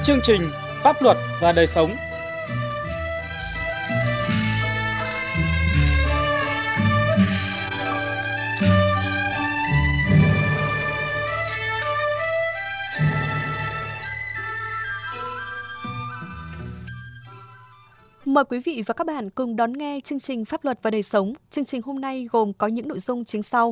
Chương trình Pháp luật và đời sống. Mời quý vị và các bạn cùng đón nghe chương trình Pháp luật và đời sống. Chương trình hôm nay gồm có những nội dung chính sau.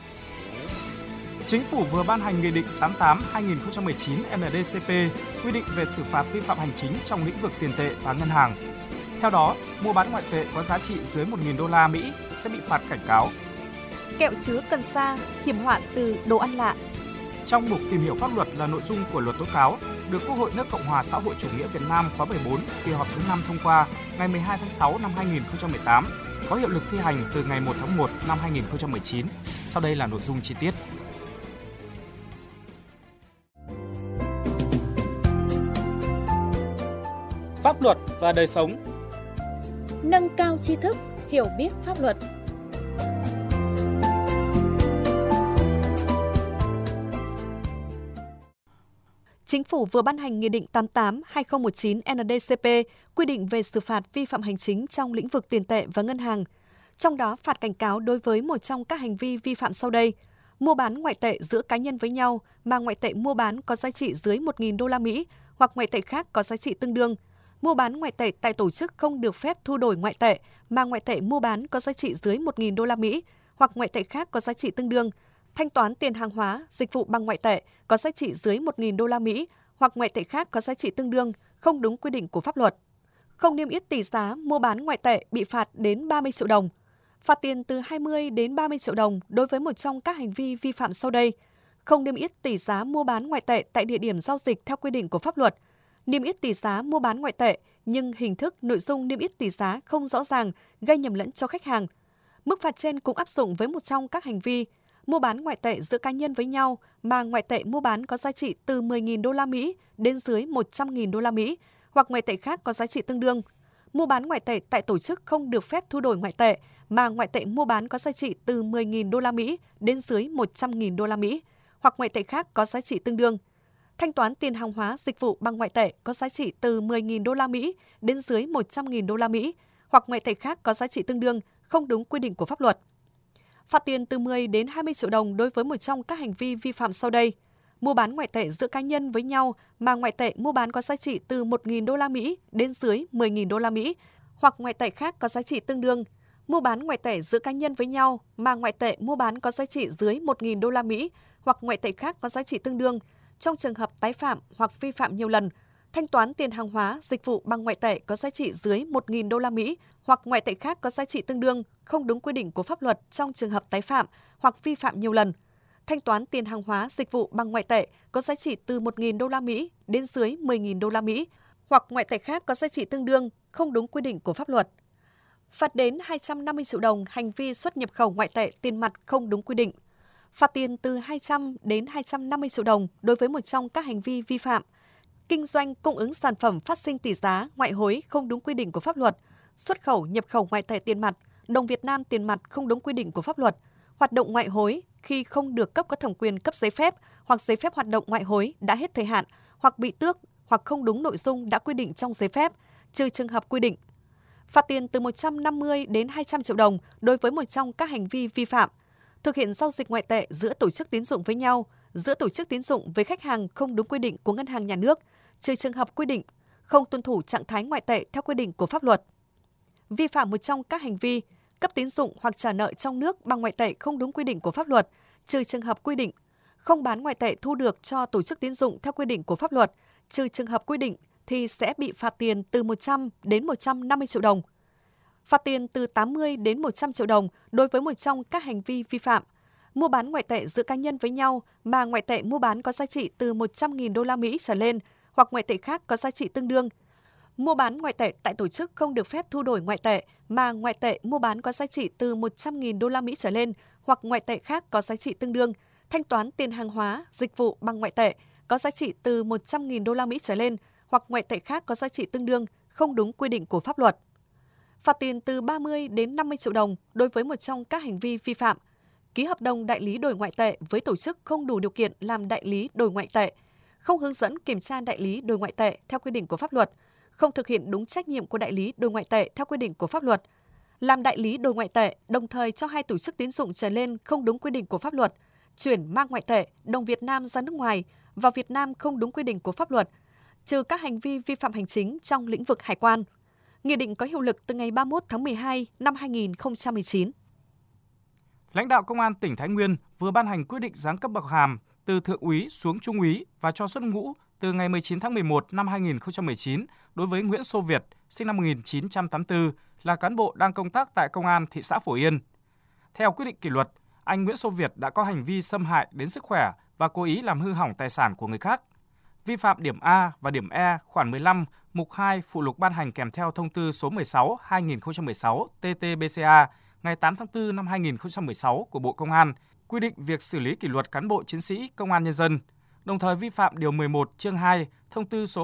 Chính phủ vừa ban hành Nghị định 88/2019 NĐ-CP quy định về xử phạt vi phạm hành chính trong lĩnh vực tiền tệ và ngân hàng. Theo đó, mua bán ngoại tệ có giá trị dưới 1.000 đô la Mỹ sẽ bị phạt cảnh cáo. Kẹo chứa cần sa, hiểm họa từ đồ ăn lạ. Trong mục tìm hiểu pháp luật là nội dung của luật tố cáo được Quốc hội nước Cộng hòa xã hội chủ nghĩa Việt Nam khóa 14 kỳ họp thứ 5 thông qua ngày 12 tháng 6 năm 2018, có hiệu lực thi hành từ ngày 1 tháng 1 năm 2019. Sau đây là nội dung chi tiết. Pháp luật và đời sống. Nâng cao tri thức, hiểu biết pháp luật. Chính phủ vừa ban hành Nghị định 88/2019 NĐ-CP quy định về xử phạt vi phạm hành chính trong lĩnh vực tiền tệ và ngân hàng. Trong đó, phạt cảnh cáo đối với một trong các hành vi vi phạm sau đây: mua bán ngoại tệ giữa cá nhân với nhau mà ngoại tệ mua bán có giá trị dưới 1.000 đô la Mỹ hoặc ngoại tệ khác có giá trị tương đương; mua bán ngoại tệ tại tổ chức không được phép thu đổi ngoại tệ mà ngoại tệ mua bán có giá trị dưới 1.000 đô la Mỹ hoặc ngoại tệ khác có giá trị tương đương; thanh toán tiền hàng hóa, dịch vụ bằng ngoại tệ có giá trị dưới 1.000 đô la Mỹ hoặc ngoại tệ khác có giá trị tương đương không đúng quy định của pháp luật. Không niêm yết tỷ giá mua bán ngoại tệ bị phạt đến 30 triệu đồng. Phạt tiền từ 20 đến 30 triệu đồng đối với một trong các hành vi vi phạm sau đây: không niêm yết tỷ giá mua bán ngoại tệ tại địa điểm giao dịch theo quy định của pháp luật; niêm yết tỷ giá mua bán ngoại tệ nhưng hình thức, nội dung niêm yết tỷ giá không rõ ràng, gây nhầm lẫn cho khách hàng. Mức phạt trên cũng áp dụng với một trong các hành vi: mua bán ngoại tệ giữa cá nhân với nhau mà ngoại tệ mua bán có giá trị từ 10.000 đô la Mỹ đến dưới 100.000 đô la Mỹ hoặc ngoại tệ khác có giá trị tương đương; mua bán ngoại tệ tại tổ chức không được phép thu đổi ngoại tệ mà ngoại tệ mua bán có giá trị từ 10.000 đô la Mỹ đến dưới 100.000 đô la Mỹ hoặc ngoại tệ khác có giá trị tương đương; thanh toán tiền hàng hóa, dịch vụ bằng ngoại tệ có giá trị từ 10.000 đô la Mỹ đến dưới 100.000 đô la Mỹ hoặc ngoại tệ khác có giá trị tương đương không đúng quy định của pháp luật. Phạt tiền từ 10 đến 20 triệu đồng đối với một trong các hành vi vi phạm sau đây: mua bán ngoại tệ giữa cá nhân với nhau mà ngoại tệ mua bán có giá trị từ 1.000 đô la Mỹ đến dưới 10.000 đô la Mỹ hoặc ngoại tệ khác có giá trị tương đương; mua bán ngoại tệ giữa cá nhân với nhau mà ngoại tệ mua bán có giá trị dưới 1.000 đô la Mỹ hoặc ngoại tệ khác có giá trị tương đương trong trường hợp tái phạm hoặc vi phạm nhiều lần; thanh toán tiền hàng hóa, dịch vụ bằng ngoại tệ có giá trị dưới 1.000 đô la Mỹ hoặc ngoại tệ khác có giá trị tương đương không đúng quy định của pháp luật trong trường hợp tái phạm hoặc vi phạm nhiều lần; thanh toán tiền hàng hóa, dịch vụ bằng ngoại tệ có giá trị từ 1.000 đô la Mỹ đến dưới 10.000 đô la Mỹ hoặc ngoại tệ khác có giá trị tương đương không đúng quy định của pháp luật. Phạt đến 250 triệu đồng hành vi xuất nhập khẩu ngoại tệ tiền mặt không đúng quy định. Phạt tiền từ 200 đến 250 triệu đồng đối với một trong các hành vi vi phạm: kinh doanh cung ứng sản phẩm phát sinh tỷ giá ngoại hối không đúng quy định của pháp luật, xuất khẩu nhập khẩu ngoại tệ tiền mặt, đồng Việt Nam tiền mặt không đúng quy định của pháp luật, hoạt động ngoại hối khi không được cấp có thẩm quyền cấp giấy phép hoặc giấy phép hoạt động ngoại hối đã hết thời hạn hoặc bị tước hoặc không đúng nội dung đã quy định trong giấy phép, trừ trường hợp quy định. Phạt tiền từ 150 đến 200 triệu đồng đối với một trong các hành vi vi phạm: thực hiện giao dịch ngoại tệ giữa tổ chức tín dụng với nhau, giữa tổ chức tín dụng với khách hàng không đúng quy định của ngân hàng nhà nước, trừ trường hợp quy định, không tuân thủ trạng thái ngoại tệ theo quy định của pháp luật. Vi phạm một trong các hành vi: cấp tín dụng hoặc trả nợ trong nước bằng ngoại tệ không đúng quy định của pháp luật, trừ trường hợp quy định, không bán ngoại tệ thu được cho tổ chức tín dụng theo quy định của pháp luật, trừ trường hợp quy định thì sẽ bị phạt tiền từ 100 đến 150 triệu đồng. Phạt tiền từ 80 đến 100 triệu đồng đối với một trong các hành vi vi phạm: mua bán ngoại tệ giữa cá nhân với nhau mà ngoại tệ mua bán có giá trị từ 100.000 đô la Mỹ trở lên hoặc ngoại tệ khác có giá trị tương đương; mua bán ngoại tệ tại tổ chức không được phép thu đổi ngoại tệ mà ngoại tệ mua bán có giá trị từ 100.000 đô la Mỹ trở lên hoặc ngoại tệ khác có giá trị tương đương; thanh toán tiền hàng hóa, dịch vụ bằng ngoại tệ có giá trị từ 100.000 đô la Mỹ trở lên hoặc ngoại tệ khác có giá trị tương đương không đúng quy định của pháp luật. Phạt tiền từ 30 đến 50 triệu đồng đối với một trong các hành vi vi phạm: ký hợp đồng đại lý đổi ngoại tệ với tổ chức không đủ điều kiện làm đại lý đổi ngoại tệ, không hướng dẫn kiểm tra đại lý đổi ngoại tệ theo quy định của pháp luật, không thực hiện đúng trách nhiệm của đại lý đổi ngoại tệ theo quy định của pháp luật, làm đại lý đổi ngoại tệ đồng thời cho 2 tổ chức tín dụng trở lên không đúng quy định của pháp luật, chuyển mang ngoại tệ, đồng Việt Nam ra nước ngoài, vào Việt Nam không đúng quy định của pháp luật, trừ các hành vi vi phạm hành chính trong lĩnh vực hải quan. Nghị định có hiệu lực từ ngày 31 tháng 12 năm 2019. Lãnh đạo Công an tỉnh Thái Nguyên vừa ban hành quyết định giáng cấp bậc hàm từ thượng úy xuống trung úy và cho xuất ngũ từ ngày 19 tháng 11 năm 2019 đối với Nguyễn Xô Việt, sinh năm 1984, là cán bộ đang công tác tại Công an thị xã Phổ Yên. Theo quyết định kỷ luật, anh Nguyễn Xô Việt đã có hành vi xâm hại đến sức khỏe và cố ý làm hư hỏng tài sản của người khác. Vi phạm điểm A và điểm E khoản 15, mục 2 phụ lục ban hành kèm theo thông tư số 16/2016 TT-BCA ngày 8 tháng 4 năm 2016 của Bộ Công an quy định việc xử lý kỷ luật cán bộ chiến sĩ Công an Nhân dân, đồng thời vi phạm điều 11 chương 2 thông tư số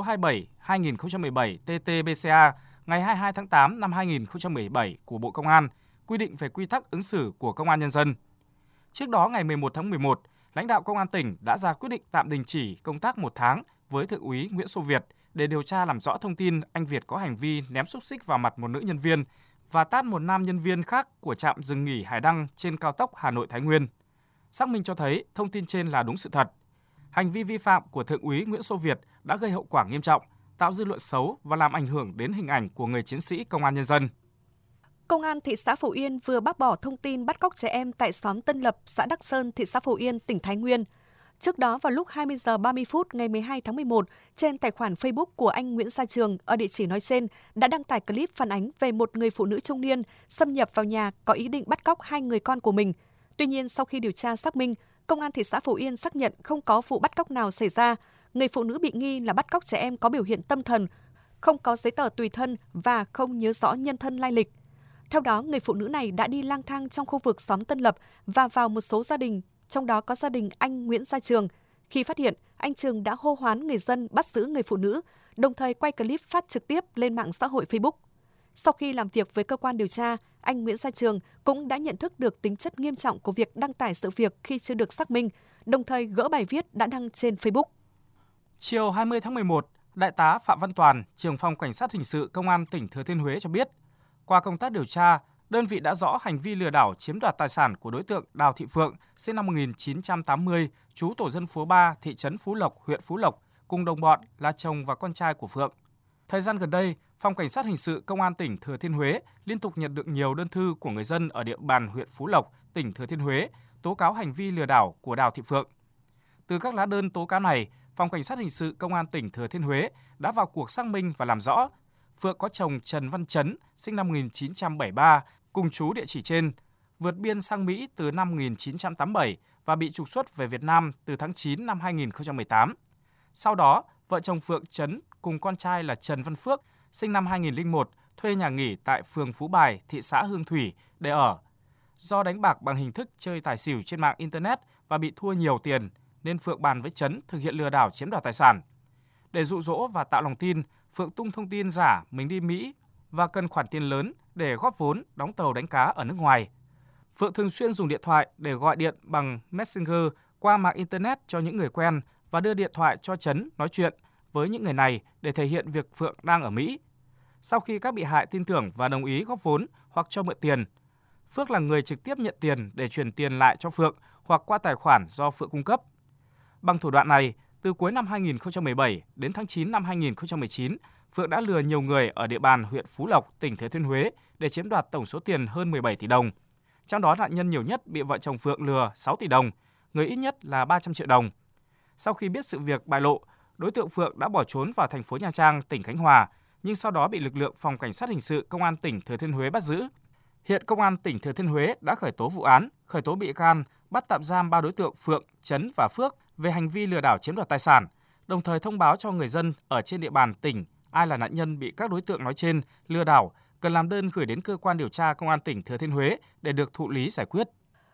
27/2017 TT-BCA ngày 22 tháng 8 năm 2017 của Bộ Công an quy định về quy tắc ứng xử của Công an Nhân dân. Trước đó, ngày 11 tháng 11, lãnh đạo Công an tỉnh đã ra quyết định tạm đình chỉ công tác 1 tháng với Thượng úy Nguyễn Xô Việt để điều tra làm rõ thông tin anh Việt có hành vi ném xúc xích vào mặt một nữ nhân viên và tát một nam nhân viên khác của trạm dừng nghỉ Hải Đăng trên cao tốc Hà Nội - Thái Nguyên. Xác minh cho thấy thông tin trên là đúng sự thật. Hành vi vi phạm của Thượng úy Nguyễn Xô Việt đã gây hậu quả nghiêm trọng, tạo dư luận xấu và làm ảnh hưởng đến hình ảnh của người chiến sĩ Công an Nhân dân. Công an thị xã Phổ Yên vừa bác bỏ thông tin bắt cóc trẻ em tại xóm Tân Lập, xã Đắc Sơn, thị xã Phổ Yên, tỉnh Thái Nguyên. Trước đó, vào lúc 20 giờ 30 phút ngày 12 tháng 11, trên tài khoản Facebook của anh Nguyễn Gia Trường ở địa chỉ nói trên đã đăng tải clip phản ánh về một người phụ nữ trung niên xâm nhập vào nhà có ý định bắt cóc 2 người con của mình. Tuy nhiên, sau khi điều tra xác minh, Công an thị xã Phổ Yên xác nhận không có vụ bắt cóc nào xảy ra. Người phụ nữ bị nghi là bắt cóc trẻ em có biểu hiện tâm thần, không có giấy tờ tùy thân và không nhớ rõ nhân thân lai lịch. Theo đó, người phụ nữ này đã đi lang thang trong khu vực xóm Tân Lập và vào một số gia đình, trong đó có gia đình anh Nguyễn Gia Trường. Khi phát hiện, anh Trường đã hô hoán người dân bắt giữ người phụ nữ, đồng thời quay clip phát trực tiếp lên mạng xã hội Facebook. Sau khi làm việc với cơ quan điều tra, anh Nguyễn Gia Trường cũng đã nhận thức được tính chất nghiêm trọng của việc đăng tải sự việc khi chưa được xác minh, đồng thời gỡ bài viết đã đăng trên Facebook. Chiều 20 tháng 11, Đại tá Phạm Văn Toàn, trưởng phòng Cảnh sát Hình sự Công an tỉnh Thừa Thiên Huế cho biết, qua công tác điều tra, đơn vị đã rõ hành vi lừa đảo chiếm đoạt tài sản của đối tượng Đào Thị Phượng, sinh năm 1980, trú tổ dân phố 3, thị trấn Phú Lộc, huyện Phú Lộc, cùng đồng bọn là chồng và con trai của Phượng. Thời gian gần đây, Phòng Cảnh sát Hình sự Công an tỉnh Thừa Thiên Huế liên tục nhận được nhiều đơn thư của người dân ở địa bàn huyện Phú Lộc, tỉnh Thừa Thiên Huế tố cáo hành vi lừa đảo của Đào Thị Phượng. Từ các lá đơn tố cáo này, Phòng Cảnh sát Hình sự Công an tỉnh Thừa Thiên Huế đã vào cuộc xác minh và làm rõ Phượng có chồng Trần Văn Chấn, sinh năm 1973, cùng trú địa chỉ trên, vượt biên sang Mỹ từ năm 1987 và bị trục xuất về Việt Nam từ tháng 9 năm 2018. Sau đó, vợ chồng Phượng Chấn cùng con trai là Trần Văn Phước, sinh năm 2001, thuê nhà nghỉ tại phường Phú Bài, thị xã Hương Thủy để ở. Do đánh bạc bằng hình thức chơi tài xỉu trên mạng Internet và bị thua nhiều tiền, nên Phượng bàn với Chấn thực hiện lừa đảo chiếm đoạt tài sản. Để dụ dỗ và tạo lòng tin, Phượng tung thông tin giả mình đi Mỹ và cần khoản tiền lớn để góp vốn đóng tàu đánh cá ở nước ngoài. Phượng thường xuyên dùng điện thoại để gọi điện bằng Messenger qua mạng Internet cho những người quen và đưa điện thoại cho Chấn nói chuyện với những người này để thể hiện việc Phượng đang ở Mỹ. Sau khi các bị hại tin tưởng và đồng ý góp vốn hoặc cho mượn tiền, Phước là người trực tiếp nhận tiền để chuyển tiền lại cho Phượng hoặc qua tài khoản do Phượng cung cấp. Bằng thủ đoạn này, từ cuối năm 2017 đến tháng 9 năm 2019, Phượng đã lừa nhiều người ở địa bàn huyện Phú Lộc, tỉnh Thừa Thiên Huế để chiếm đoạt tổng số tiền hơn 17 tỷ đồng. Trong đó nạn nhân nhiều nhất bị vợ chồng Phượng lừa 6 tỷ đồng, người ít nhất là 300 triệu đồng. Sau khi biết sự việc bại lộ, đối tượng Phượng đã bỏ trốn vào thành phố Nha Trang, tỉnh Khánh Hòa, nhưng sau đó bị lực lượng Phòng Cảnh sát Hình sự Công an tỉnh Thừa Thiên Huế bắt giữ. Hiện Công an tỉnh Thừa Thiên Huế đã khởi tố vụ án, khởi tố bị can, bắt tạm giam 3 đối tượng Phượng, Chấn và Phước về hành vi lừa đảo chiếm đoạt tài sản, đồng thời thông báo cho người dân ở trên địa bàn tỉnh ai là nạn nhân bị các đối tượng nói trên lừa đảo cần làm đơn gửi đến cơ quan điều tra Công an tỉnh Thừa Thiên Huế để được thụ lý giải quyết.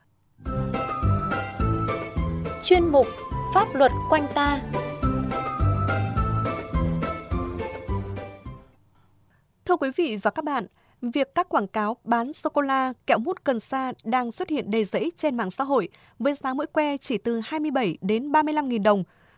Chuyên mục Pháp luật quanh ta. Thưa quý vị và các bạn, việc các quảng cáo bán sô-cô-la, kẹo mút cần sa đang xuất hiện đầy rẫy trên mạng xã hội với giá mỗi que chỉ từ 27 đến 35.000 đồng.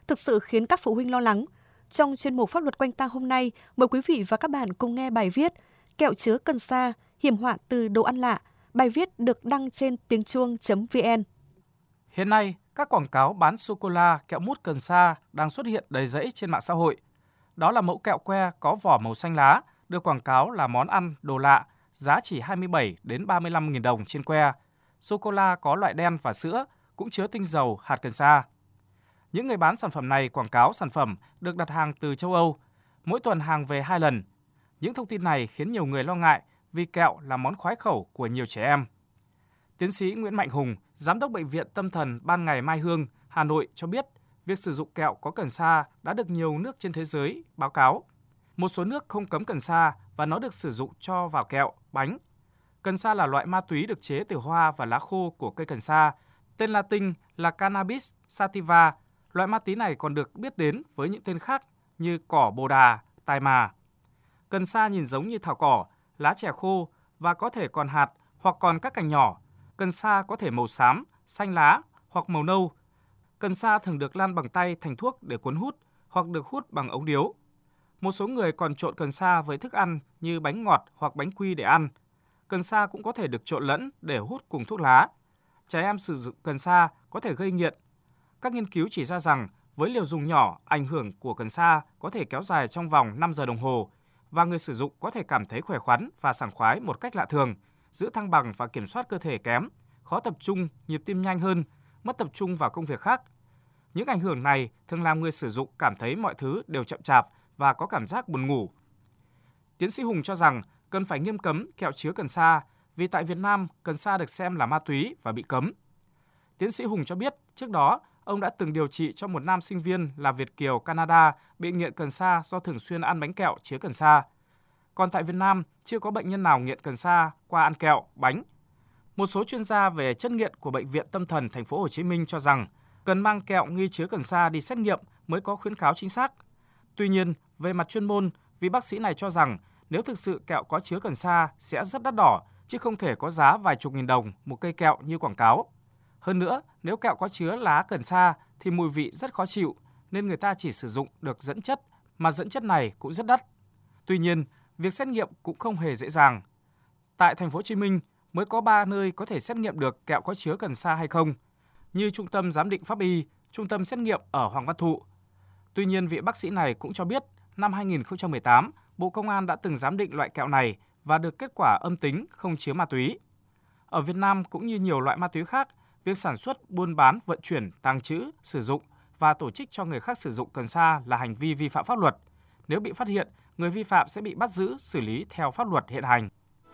thực sự khiến các phụ huynh lo lắng. Trong chuyên mục Pháp luật quanh ta hôm nay, mời quý vị và các bạn cùng nghe bài viết Kẹo chứa cần sa, hiểm họa từ đồ ăn lạ. Bài viết được đăng trên tiếng chuông.vn. Hiện nay, các quảng cáo bán sô-cô-la, kẹo mút cần sa đang xuất hiện đầy rẫy trên mạng xã hội. Đó là mẫu kẹo que có vỏ màu xanh lá, được quảng cáo là món ăn, đồ lạ, giá chỉ 27 đến 35.000 đồng trên que. Sô-cô-la có loại đen và sữa, cũng chứa tinh dầu hạt cần sa. Những người bán sản phẩm này quảng cáo sản phẩm được đặt hàng từ châu Âu, mỗi tuần hàng về 2 lần. Những thông tin này khiến nhiều người lo ngại vì kẹo là món khoái khẩu của nhiều trẻ em. Tiến sĩ Nguyễn Mạnh Hùng, Giám đốc Bệnh viện Tâm thần Ban Ngày Mai Hương, Hà Nội cho biết, việc sử dụng kẹo có cần sa đã được nhiều nước trên thế giới báo cáo. Một số nước không cấm cần sa và nó được sử dụng cho vào kẹo, bánh. Cần sa là loại ma túy được chế từ hoa và lá khô của cây cần sa, tên Latin là Cannabis sativa. Loại ma túy này còn được biết đến với những tên khác như cỏ bồ đà, tài mà. Cần sa nhìn giống như thảo cỏ, lá chè khô và có thể còn hạt hoặc còn các cành nhỏ. Cần sa có thể màu xám, xanh lá hoặc màu nâu. Cần sa thường được lan bằng tay thành thuốc để cuốn hút hoặc được hút bằng ống điếu. Một số người còn trộn cần sa với thức ăn như bánh ngọt hoặc bánh quy để ăn. Cần sa cũng có thể được trộn lẫn để hút cùng thuốc lá. Trẻ em sử dụng cần sa có thể gây nghiện. Các nghiên cứu chỉ ra rằng với liều dùng nhỏ, ảnh hưởng của cần sa có thể kéo dài trong vòng 5 giờ đồng hồ và người sử dụng có thể cảm thấy khỏe khoắn và sảng khoái một cách lạ thường, giữ thăng bằng và kiểm soát cơ thể kém, khó tập trung, nhịp tim nhanh hơn, mất tập trung vào công việc khác. Những ảnh hưởng này thường làm người sử dụng cảm thấy mọi thứ đều chậm chạp và có cảm giác buồn ngủ. Tiến sĩ Hùng cho rằng cần phải nghiêm cấm kẹo chứa cần sa vì tại Việt Nam cần sa được xem là ma túy và bị cấm. Tiến sĩ Hùng cho biết trước đó ông đã từng điều trị cho một nam sinh viên là Việt kiều Canada bị nghiện cần sa do thường xuyên ăn bánh kẹo chứa cần sa. Còn tại Việt Nam chưa có bệnh nhân nào nghiện cần sa qua ăn kẹo, bánh. Một số chuyên gia về chất nghiện của Bệnh viện Tâm thần Thành phố Hồ Chí Minh cho rằng cần mang kẹo nghi chứa cần sa đi xét nghiệm mới có khuyến cáo chính xác. Tuy nhiên, về mặt chuyên môn, vị bác sĩ này cho rằng nếu thực sự kẹo có chứa cần sa sẽ rất đắt đỏ, chứ không thể có giá vài chục nghìn đồng một cây kẹo như quảng cáo. Hơn nữa, nếu kẹo có chứa lá cần sa thì mùi vị rất khó chịu, nên người ta chỉ sử dụng được dẫn chất, mà dẫn chất này cũng rất đắt. Tuy nhiên, việc xét nghiệm cũng không hề dễ dàng. Tại Thành phố Hồ Chí Minh mới có 3 nơi có thể xét nghiệm được kẹo có chứa cần sa hay không, như Trung tâm Giám định Pháp y, Trung tâm Xét nghiệm ở Hoàng Văn Thụ. Tuy nhiên, vị bác sĩ này cũng cho biết, năm 2018, Bộ Công an đã từng giám định loại kẹo này và được kết quả âm tính không chứa ma túy. Ở Việt Nam cũng như nhiều loại ma túy khác, việc sản xuất, buôn bán, vận chuyển, tàng trữ, sử dụng và tổ chức cho người khác sử dụng cần sa là hành vi vi phạm pháp luật. Nếu bị phát hiện, người vi phạm sẽ bị bắt giữ, xử lý theo pháp luật hiện hành.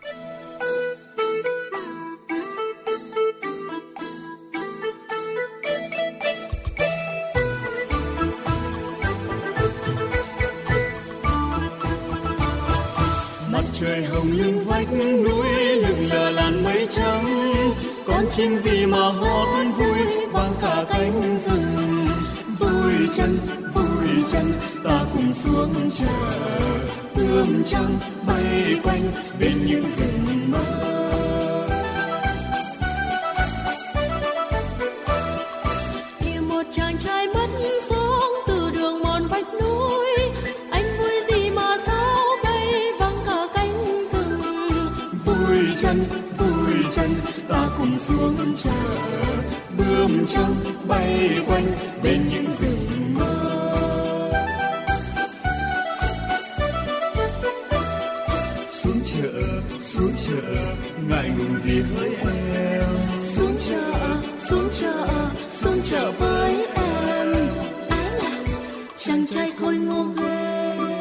Mặt trời hồng lưng vách núi, lừng lờ làn mây trắng, con chim gì mà hót vui vang cả cánh rừng. Vui chân ta cùng xuống chợ, ươm trăng bay quanh bên những rừng mơ. Kìa một chàng trai mất xuống từ đường mòn vách núi, anh vui gì mà sao bay vang cả cánh rừng. Vui chân ta cùng xuống chợ, bướm trắng bay quanh bên những rừng mơ. Xuống chợ, ngại ngùng gì hỡi em. Xuống chợ với em. Á là chàng trai khôi ngô ghê.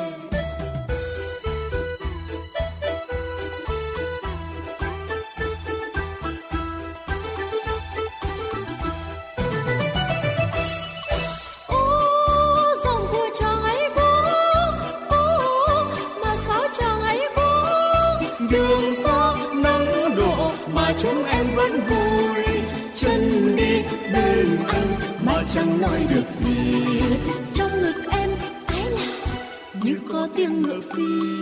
Đường xa nắng đổ mà chúng em vẫn vui, chân đi bên anh mà chẳng nói được gì. Trong ngực em ái là như có tiếng ngựa phi.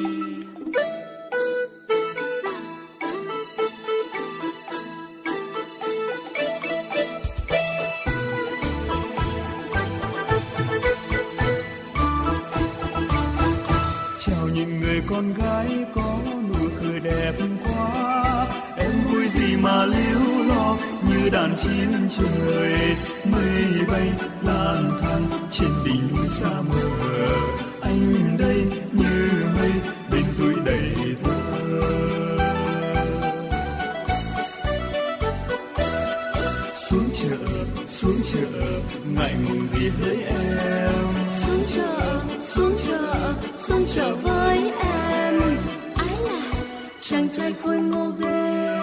con gái có nụ cười đẹp quá. Em vui gì mà líu lo như đàn chim trời, mây bay lang thang trên đỉnh núi xa mờ. Anh đây như mây bên tôi đầy thơ. Xuống chợ, ngại ngùng gì hỡi em. Xuống chợ với em. Ái là chàng trai khôi ngô ghê.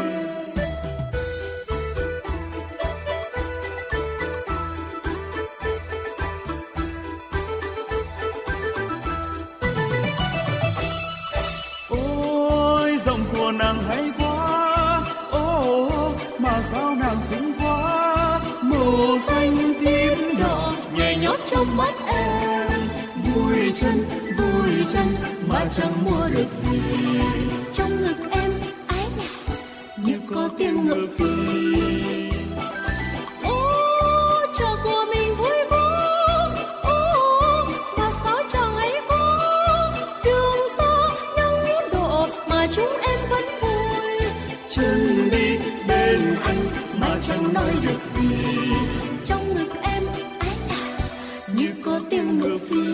Ôi giọng của nàng hay quá, mà sao nàng xinh quá, màu xanh tím đỏ Nhảy nhót trong mắt em. vui chân mà chẳng mua được gì. Trong ngực em ái là Như có tiếng ngựa phi. chợ của mình vui quá. Mà sao chẳng ấy quá. Đường xa nắng đổ mà chúng em vẫn vui. Chân đi bên anh mà chẳng nói được gì. Trong ngực em ái là Như có tiếng ngựa phi.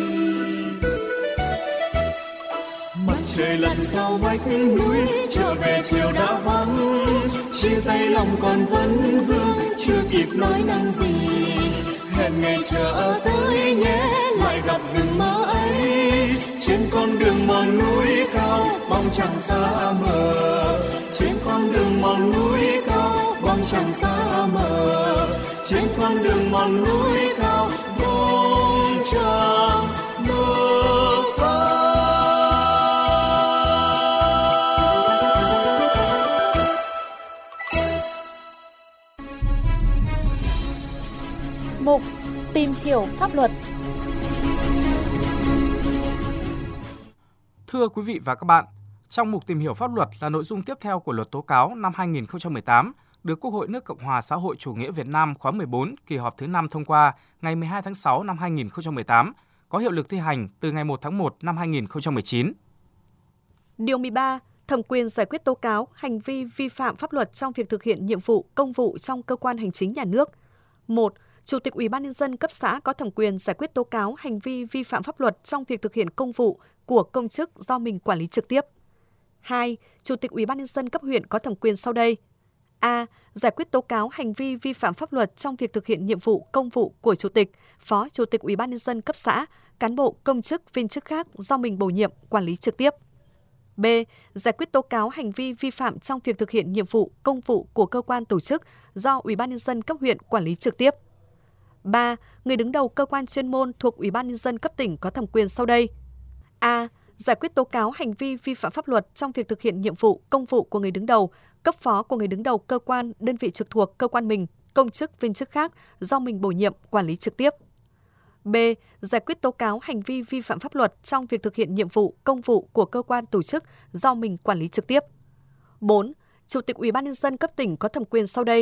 Mặt trời lặn sau vách núi, trở về chiều đã vắng. Chia tay lòng còn vấn vương, chưa kịp nói năng gì. Hẹn ngày chờ tới nhé, lại gặp rừng mơ ấy. Trên con đường mòn núi cao, bóng trăng xa mờ. Trên con đường mòn núi cao, bóng trăng xa mờ. Trên con đường mòn núi cao, bóng trăng mờ xa. Mục tìm hiểu pháp luật. Thưa quý vị và các bạn, trong mục tìm hiểu pháp luật là nội dung tiếp theo của Luật Tố cáo năm 2018 được Quốc hội nước Cộng hòa xã hội chủ nghĩa Việt Nam khóa 14 kỳ họp thứ 5 thông qua ngày 12 tháng 6 năm 2018, có hiệu lực thi hành từ ngày 1 tháng 1 năm 2019. Điều 13. Thẩm quyền giải quyết tố cáo hành vi vi phạm pháp luật trong việc thực hiện nhiệm vụ công vụ trong cơ quan hành chính nhà nước. 1. Chủ tịch Ủy ban nhân dân cấp xã có thẩm quyền giải quyết tố cáo hành vi vi phạm pháp luật trong việc thực hiện công vụ của công chức do mình quản lý trực tiếp. 2. Chủ tịch Ủy ban nhân dân cấp huyện có thẩm quyền sau đây: A. Giải quyết tố cáo hành vi vi phạm pháp luật trong việc thực hiện nhiệm vụ công vụ của chủ tịch, phó chủ tịch Ủy ban nhân dân cấp xã, cán bộ công chức viên chức khác do mình bổ nhiệm quản lý trực tiếp. B. Giải quyết tố cáo hành vi vi phạm trong việc thực hiện nhiệm vụ công vụ của cơ quan tổ chức do Ủy ban nhân dân cấp huyện quản lý trực tiếp. 3. Người đứng đầu cơ quan chuyên môn thuộc Ủy ban nhân dân cấp tỉnh có thẩm quyền sau đây: A. Giải quyết tố cáo hành vi vi phạm pháp luật trong việc thực hiện nhiệm vụ công vụ của người đứng đầu, cấp phó của người đứng đầu cơ quan, đơn vị trực thuộc cơ quan mình, công chức viên chức khác do mình bổ nhiệm quản lý trực tiếp. B. Giải quyết tố cáo hành vi vi phạm pháp luật trong việc thực hiện nhiệm vụ công vụ của cơ quan tổ chức do mình quản lý trực tiếp. 4. Chủ tịch Ủy ban nhân dân cấp tỉnh có thẩm quyền sau đây: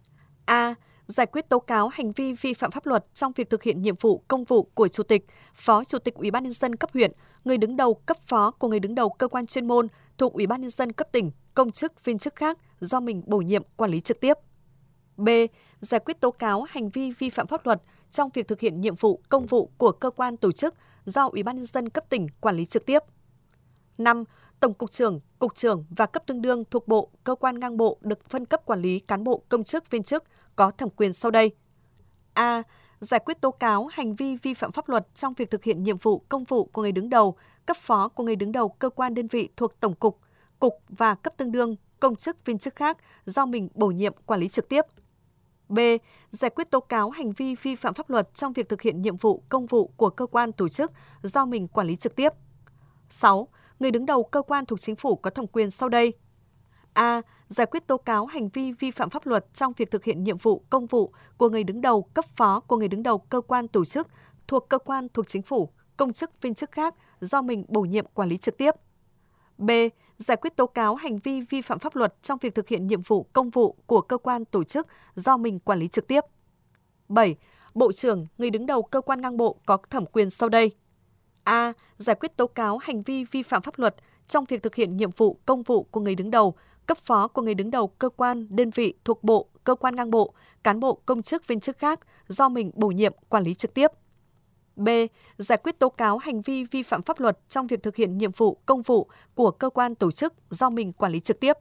A. Giải quyết tố cáo hành vi vi phạm pháp luật trong việc thực hiện nhiệm vụ công vụ của chủ tịch, phó chủ tịch Ủy ban nhân dân cấp huyện, người đứng đầu cấp phó của người đứng đầu cơ quan chuyên môn thuộc Ủy ban nhân dân cấp tỉnh, công chức viên chức khác do mình bổ nhiệm quản lý trực tiếp. B. Giải quyết tố cáo hành vi vi phạm pháp luật trong việc thực hiện nhiệm vụ công vụ của cơ quan tổ chức do Ủy ban nhân dân cấp tỉnh quản lý trực tiếp. 5. Tổng cục trưởng và cấp tương đương thuộc bộ, cơ quan ngang bộ được phân cấp quản lý cán bộ công chức viên chức có thẩm quyền sau đây: A. Giải quyết tố cáo hành vi vi phạm pháp luật trong việc thực hiện nhiệm vụ công vụ của người đứng đầu, cấp phó của người đứng đầu cơ quan đơn vị thuộc tổng cục, cục và cấp tương đương, công chức viên chức khác do mình bổ nhiệm quản lý trực tiếp. B. Giải quyết tố cáo hành vi vi phạm pháp luật trong việc thực hiện nhiệm vụ công vụ của cơ quan tổ chức do mình quản lý trực tiếp. 6. Người đứng đầu cơ quan thuộc chính phủ có thẩm quyền sau đây: A. Giải quyết tố cáo hành vi vi phạm pháp luật trong việc thực hiện nhiệm vụ công vụ của người đứng đầu, cấp phó của người đứng đầu cơ quan tổ chức thuộc cơ quan thuộc chính phủ, công chức viên chức khác do mình bổ nhiệm quản lý trực tiếp. B. Giải quyết tố cáo hành vi vi phạm pháp luật trong việc thực hiện nhiệm vụ công vụ của cơ quan tổ chức do mình quản lý trực tiếp. 7. Bộ trưởng, người đứng đầu cơ quan ngang bộ có thẩm quyền sau đây: A. Giải quyết tố cáo hành vi vi phạm pháp luật trong việc thực hiện nhiệm vụ công vụ của người đứng đầu, cấp phó của người đứng đầu cơ quan, đơn vị thuộc bộ, cơ quan ngang bộ, cán bộ, công chức, viên chức khác do mình bổ nhiệm, quản lý trực tiếp. B. Giải quyết tố cáo hành vi vi phạm pháp luật trong việc thực hiện nhiệm vụ công vụ của cơ quan tổ chức do mình quản lý trực tiếp.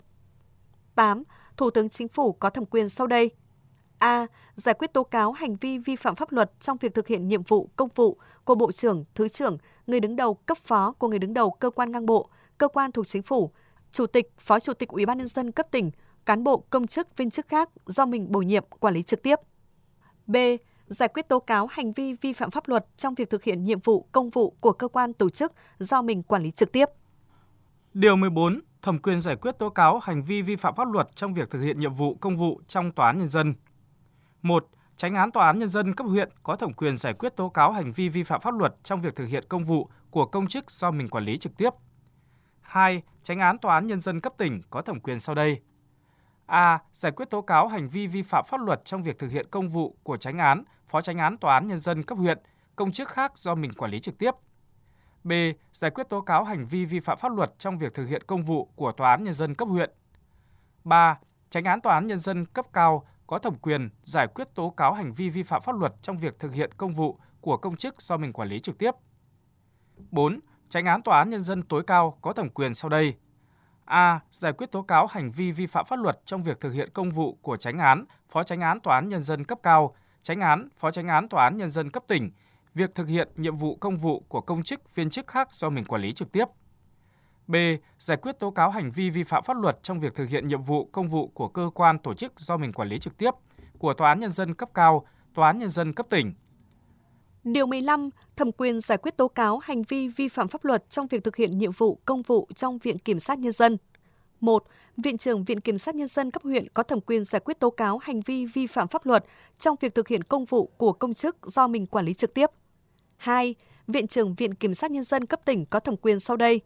8. Thủ tướng Chính phủ có thẩm quyền sau đây. A. Giải quyết tố cáo hành vi vi phạm pháp luật trong việc thực hiện nhiệm vụ công vụ của Bộ trưởng, Thứ trưởng, người đứng đầu cấp phó của người đứng đầu cơ quan ngang bộ, cơ quan thuộc Chính phủ, Chủ tịch, Phó Chủ tịch Ủy ban Nhân dân cấp tỉnh, cán bộ, công chức, viên chức khác do mình bổ nhiệm, quản lý trực tiếp. B. Giải quyết tố cáo hành vi vi phạm pháp luật trong việc thực hiện nhiệm vụ công vụ của cơ quan tổ chức do mình quản lý trực tiếp. Điều 14. Thẩm quyền giải quyết tố cáo hành vi vi phạm pháp luật trong việc thực hiện nhiệm vụ công vụ trong Tòa án Nhân dân. 1. Chánh án Tòa án Nhân dân cấp huyện có thẩm quyền giải quyết tố cáo hành vi vi phạm pháp luật trong việc thực hiện công vụ của công chức do mình quản lý trực tiếp. 2. Chánh án Tòa án Nhân dân cấp tỉnh có thẩm quyền sau đây. A. Giải quyết tố cáo hành vi vi phạm pháp luật trong việc thực hiện công vụ của chánh án, phó chánh án Tòa án Nhân dân cấp huyện, công chức khác do mình quản lý trực tiếp. B. Giải quyết tố cáo hành vi vi phạm pháp luật trong việc thực hiện công vụ của Tòa án Nhân dân cấp huyện. 3. Chánh án Tòa án Nhân dân cấp cao có thẩm quyền giải quyết tố cáo hành vi vi phạm pháp luật trong việc thực hiện công vụ của công chức do mình quản lý trực tiếp. 4. Chánh án Tòa án Nhân dân tối cao có thẩm quyền sau đây. A. Giải quyết tố cáo hành vi vi phạm pháp luật trong việc thực hiện công vụ của chánh án, phó chánh án Tòa án Nhân dân cấp cao, chánh án, phó chánh án Tòa án Nhân dân cấp tỉnh, việc thực hiện nhiệm vụ công vụ của công chức, viên chức khác do mình quản lý trực tiếp. B. Giải quyết tố cáo hành vi vi phạm pháp luật trong việc thực hiện nhiệm vụ công vụ của cơ quan tổ chức do mình quản lý trực tiếp, của Tòa án Nhân dân cấp cao, Tòa án Nhân dân cấp tỉnh. Điều 15. Thẩm quyền giải quyết tố cáo hành vi vi phạm pháp luật trong việc thực hiện nhiệm vụ công vụ trong Viện Kiểm sát Nhân dân. 1. Viện trưởng Viện Kiểm sát Nhân dân cấp huyện có thẩm quyền giải quyết tố cáo hành vi vi phạm pháp luật trong việc thực hiện công vụ của công chức do mình quản lý trực tiếp. 2. Viện trưởng Viện Kiểm sát Nhân dân cấp tỉnh có thẩm quyền sau đây.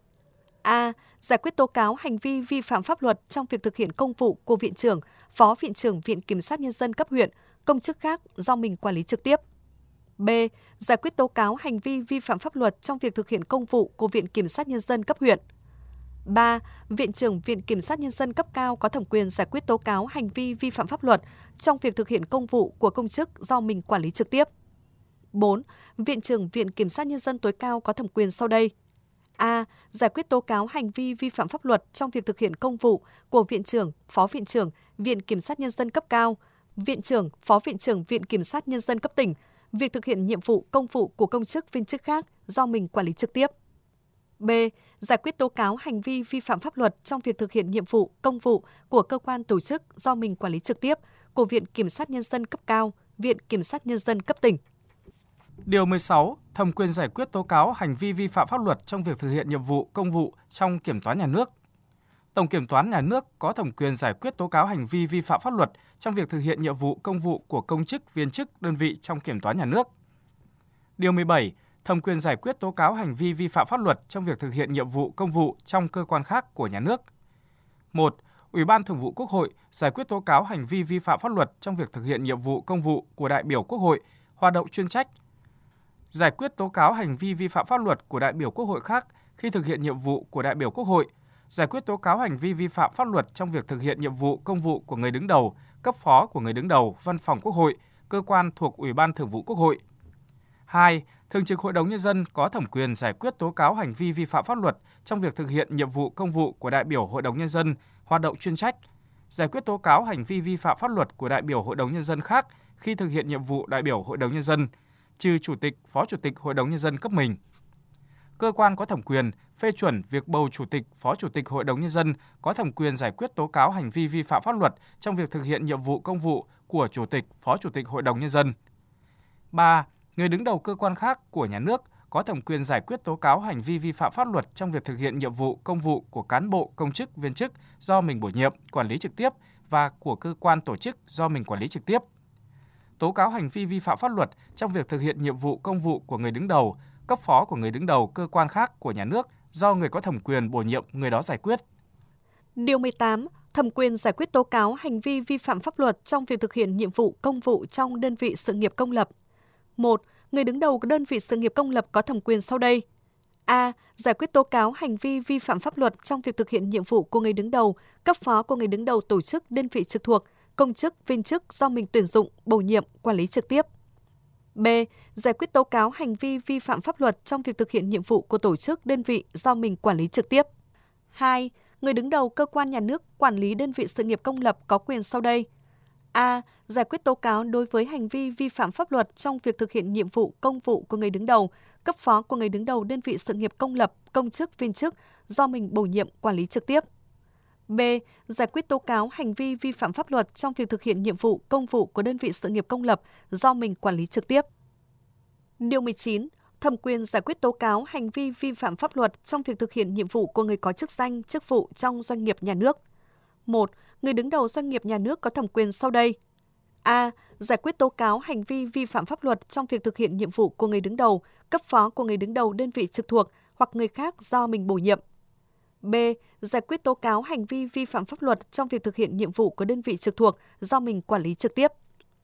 A. Giải quyết tố cáo hành vi vi phạm pháp luật trong việc thực hiện công vụ của Viện trưởng, Phó Viện trưởng Viện Kiểm sát Nhân dân cấp huyện, công chức khác do mình quản lý trực tiếp. B. Giải quyết tố cáo hành vi vi phạm pháp luật trong việc thực hiện công vụ của Viện Kiểm sát Nhân dân cấp huyện. 3. Viện trưởng Viện Kiểm sát Nhân dân cấp cao có thẩm quyền giải quyết tố cáo hành vi vi phạm pháp luật trong việc thực hiện công vụ của công chức do mình quản lý trực tiếp. 4. Viện trưởng Viện Kiểm sát Nhân dân tối cao có thẩm quyền sau đây. A. Giải quyết tố cáo hành vi vi phạm pháp luật trong việc thực hiện công vụ của Viện trưởng, Phó Viện trưởng Viện Kiểm sát Nhân dân cấp cao, Viện trưởng, Phó Viện trưởng Viện Kiểm sát Nhân dân cấp tỉnh, việc thực hiện nhiệm vụ công vụ của công chức, viên chức khác do mình quản lý trực tiếp. B. Giải quyết tố cáo hành vi vi phạm pháp luật trong việc thực hiện nhiệm vụ công vụ của cơ quan tổ chức do mình quản lý trực tiếp của Viện Kiểm sát Nhân dân cấp cao, Viện Kiểm sát Nhân dân cấp tỉnh. Điều 16. Thẩm quyền giải quyết tố cáo hành vi vi phạm pháp luật trong việc thực hiện nhiệm vụ công vụ trong Kiểm toán Nhà nước. Tổng Kiểm toán Nhà nước có thẩm quyền giải quyết tố cáo hành vi vi phạm pháp luật trong việc thực hiện nhiệm vụ công vụ của công chức, viên chức, đơn vị trong Kiểm toán Nhà nước. Điều 17. Thẩm quyền giải quyết tố cáo hành vi vi phạm pháp luật trong việc thực hiện nhiệm vụ công vụ trong cơ quan khác của nhà nước. 1. Ủy ban Thường vụ Quốc hội giải quyết tố cáo hành vi vi phạm pháp luật trong việc thực hiện nhiệm vụ công vụ của đại biểu Quốc hội, hoạt động chuyên trách. Giải quyết tố cáo hành vi vi phạm pháp luật của đại biểu Quốc hội khác khi thực hiện nhiệm vụ của đại biểu Quốc hội. Giải quyết tố cáo hành vi vi phạm pháp luật trong việc thực hiện nhiệm vụ công vụ của người đứng đầu, cấp phó của người đứng đầu, Văn phòng Quốc hội, cơ quan thuộc Ủy ban Thường vụ Quốc hội. 2. Thường trực Hội đồng Nhân dân có thẩm quyền giải quyết tố cáo hành vi vi phạm pháp luật trong việc thực hiện nhiệm vụ công vụ của đại biểu Hội đồng Nhân dân, hoạt động chuyên trách. Giải quyết tố cáo hành vi vi phạm pháp luật của đại biểu Hội đồng Nhân dân khác khi thực hiện nhiệm vụ đại biểu Hội đồng Nhân dân, trừ Chủ tịch, Phó Chủ tịch Hội đồng Nhân dân cấp mình. Cơ quan có thẩm quyền phê chuẩn việc bầu Chủ tịch, Phó Chủ tịch Hội đồng Nhân dân có thẩm quyền giải quyết tố cáo hành vi vi phạm pháp luật trong việc thực hiện nhiệm vụ công vụ của Chủ tịch, Phó Chủ tịch Hội đồng Nhân dân. 3. Người đứng đầu cơ quan khác của nhà nước có thẩm quyền giải quyết tố cáo hành vi vi phạm pháp luật trong việc thực hiện nhiệm vụ công vụ của cán bộ, công chức, viên chức do mình bổ nhiệm, quản lý trực tiếp và của cơ quan tổ chức do mình quản lý trực tiếp. Tố cáo hành vi vi phạm pháp luật trong việc thực hiện nhiệm vụ công vụ của người đứng đầu, cấp phó của người đứng đầu cơ quan khác của nhà nước do người có thẩm quyền bổ nhiệm người đó giải quyết. Điều 18. Thẩm quyền giải quyết tố cáo hành vi vi phạm pháp luật trong việc thực hiện nhiệm vụ công vụ trong đơn vị sự nghiệp công lập. 1. Người đứng đầu đơn vị sự nghiệp công lập có thẩm quyền sau đây. A. Giải quyết tố cáo hành vi vi phạm pháp luật trong việc thực hiện nhiệm vụ của người đứng đầu, cấp phó của người đứng đầu tổ chức, đơn vị trực thuộc, công chức, viên chức do mình tuyển dụng, bổ nhiệm, quản lý trực tiếp. B. Giải quyết tố cáo hành vi vi phạm pháp luật trong việc thực hiện nhiệm vụ của tổ chức, đơn vị do mình quản lý trực tiếp. 2. Người đứng đầu cơ quan nhà nước, quản lý đơn vị sự nghiệp công lập có quyền sau đây. A. Giải quyết tố cáo đối với hành vi vi phạm pháp luật trong việc thực hiện nhiệm vụ công vụ của người đứng đầu, cấp phó của người đứng đầu đơn vị sự nghiệp công lập, công chức, viên chức do mình bổ nhiệm, quản lý trực tiếp. B. Giải quyết tố cáo hành vi vi phạm pháp luật trong việc thực hiện nhiệm vụ công vụ của đơn vị sự nghiệp công lập do mình quản lý trực tiếp. Điều 19. Thẩm quyền giải quyết tố cáo hành vi vi phạm pháp luật trong việc thực hiện nhiệm vụ của người có chức danh, chức vụ trong doanh nghiệp nhà nước. 1. Người đứng đầu doanh nghiệp nhà nước có thẩm quyền sau đây. A. Giải quyết tố cáo hành vi vi phạm pháp luật trong việc thực hiện nhiệm vụ của người đứng đầu, cấp phó của người đứng đầu đơn vị trực thuộc hoặc người khác do mình bổ nhiệm. B. Giải quyết tố cáo hành vi vi phạm pháp luật trong việc thực hiện nhiệm vụ của đơn vị trực thuộc do mình quản lý trực tiếp.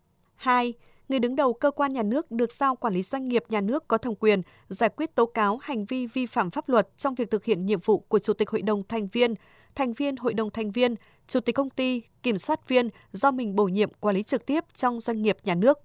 2. Người đứng đầu cơ quan nhà nước được giao quản lý doanh nghiệp nhà nước có thẩm quyền giải quyết tố cáo hành vi vi phạm pháp luật trong việc thực hiện nhiệm vụ của Chủ tịch Hội đồng thành viên Hội đồng thành viên, Chủ tịch công ty, kiểm soát viên do mình bổ nhiệm quản lý trực tiếp trong doanh nghiệp nhà nước.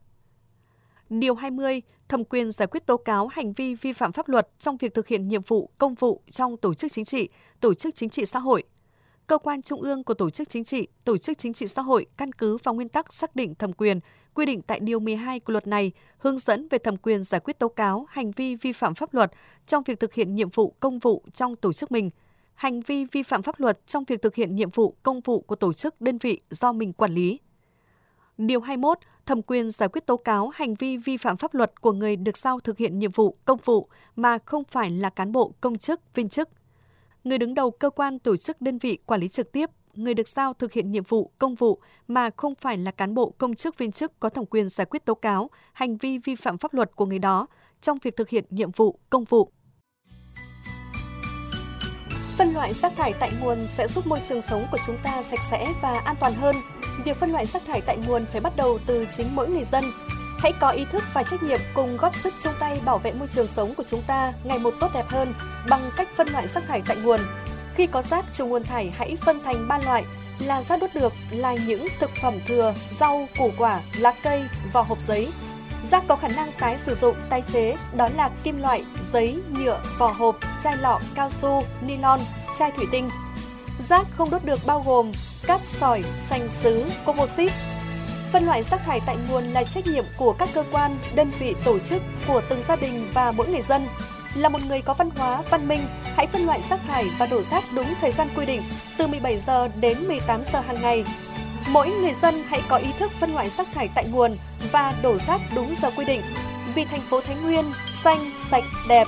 Điều 20. Thẩm quyền giải quyết tố cáo hành vi vi phạm pháp luật trong việc thực hiện nhiệm vụ công vụ trong tổ chức chính trị xã hội. Cơ quan trung ương của tổ chức chính trị xã hội căn cứ vào nguyên tắc xác định thẩm quyền quy định tại Điều 12 của luật này, hướng dẫn về thẩm quyền giải quyết tố cáo hành vi vi phạm pháp luật trong việc thực hiện nhiệm vụ công vụ trong tổ chức mình, hành vi vi phạm pháp luật trong việc thực hiện nhiệm vụ công vụ của tổ chức, đơn vị do mình quản lý. Điều 21. Thẩm quyền giải quyết tố cáo hành vi vi phạm pháp luật của người được giao thực hiện nhiệm vụ công vụ mà không phải là cán bộ, công chức, viên chức. Người đứng đầu cơ quan, tổ chức, đơn vị quản lý trực tiếp, người được giao thực hiện nhiệm vụ công vụ mà không phải là cán bộ, công chức, viên chức có thẩm quyền giải quyết tố cáo hành vi vi phạm pháp luật của người đó trong việc thực hiện nhiệm vụ công vụ. Phân loại rác thải tại nguồn sẽ giúp môi trường sống của chúng ta sạch sẽ và an toàn hơn. Việc phân loại rác thải tại nguồn phải bắt đầu từ chính mỗi người dân. Hãy có ý thức và trách nhiệm cùng góp sức chung tay bảo vệ môi trường sống của chúng ta ngày một tốt đẹp hơn bằng cách phân loại rác thải tại nguồn. Khi có rác trùng nguồn thải hãy phân thành 3 loại là rác đốt được là những thực phẩm thừa, rau, củ quả, lá cây, vỏ hộp giấy. Rác có khả năng tái sử dụng, tái chế đó là kim loại, giấy, nhựa, vỏ hộp, chai lọ, cao su, nylon, chai thủy tinh. Rác không đốt được bao gồm cát sỏi, sành sứ, composite. Phân loại rác thải tại nguồn là trách nhiệm của các cơ quan, đơn vị, tổ chức, của từng gia đình và mỗi người dân. Là một người có văn hóa, văn minh, hãy phân loại rác thải và đổ rác đúng thời gian quy định, từ 17 giờ đến 18 giờ hàng ngày. Mỗi người dân hãy có ý thức phân loại rác thải tại nguồn và đổ rác đúng giờ quy định. Vì thành phố Thái Nguyên xanh, sạch, đẹp.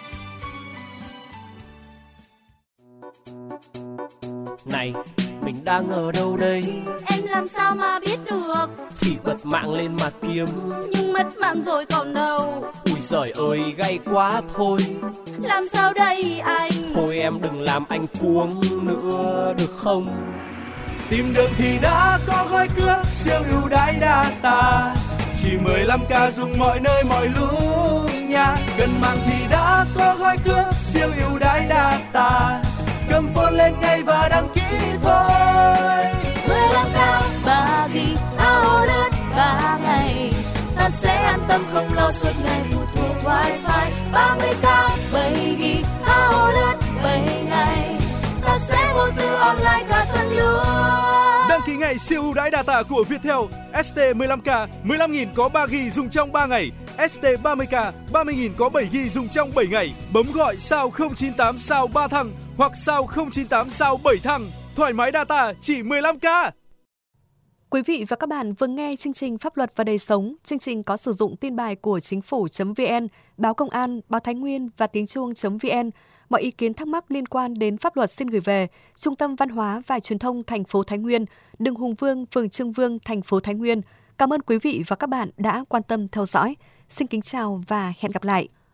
Này, mình đang ở đâu đây? Em làm sao mà biết được? Thì bật mạng lên mà kiếm. Nhưng mất mạng rồi còn đâu. Ui giời ơi, gay quá thôi. Làm sao đây anh? Thôi em đừng làm anh cuống nữa được không? Tìm được thì đã có gói cước siêu ưu đãi data, chỉ 15k dùng mọi nơi mọi lúc nha. Gần mạng thì đã có gói cước siêu ưu đãi data, cầm phone lên ngay và đăng ký thôi. 15k 3GB áo lướt 3 ngày, ta sẽ an tâm không lo suốt ngày phụ thuộc wifi. 30k 7GB áo lướt 7 ngày, ta sẽ vô tư online cả tuần luôn. Đăng ký ngày siêu ưu đãi data của Viettel. ST 15k 15.000 có 3GB dùng trong 3 ngày. ST 30k 30.000 có 7GB dùng trong 7 ngày. Bấm gọi sao 098 sao 3 thằng hoặc sao 098 sao 7 thằng. Thoải mái data chỉ 15k. Quý vị và các bạn vừa nghe chương trình Pháp luật và đời sống. Chương trình có sử dụng tin bài của chính phủ.vn, báo Công an, báo Thái Nguyên và tiếng chuông.vn. Mọi ý kiến thắc mắc liên quan đến pháp luật xin gửi về Trung tâm Văn hóa và Truyền thông thành phố Thái Nguyên, đường Hùng Vương, phường Trương Vương, thành phố Thái Nguyên. Cảm ơn quý vị và các bạn đã quan tâm theo dõi. Xin kính chào và hẹn gặp lại.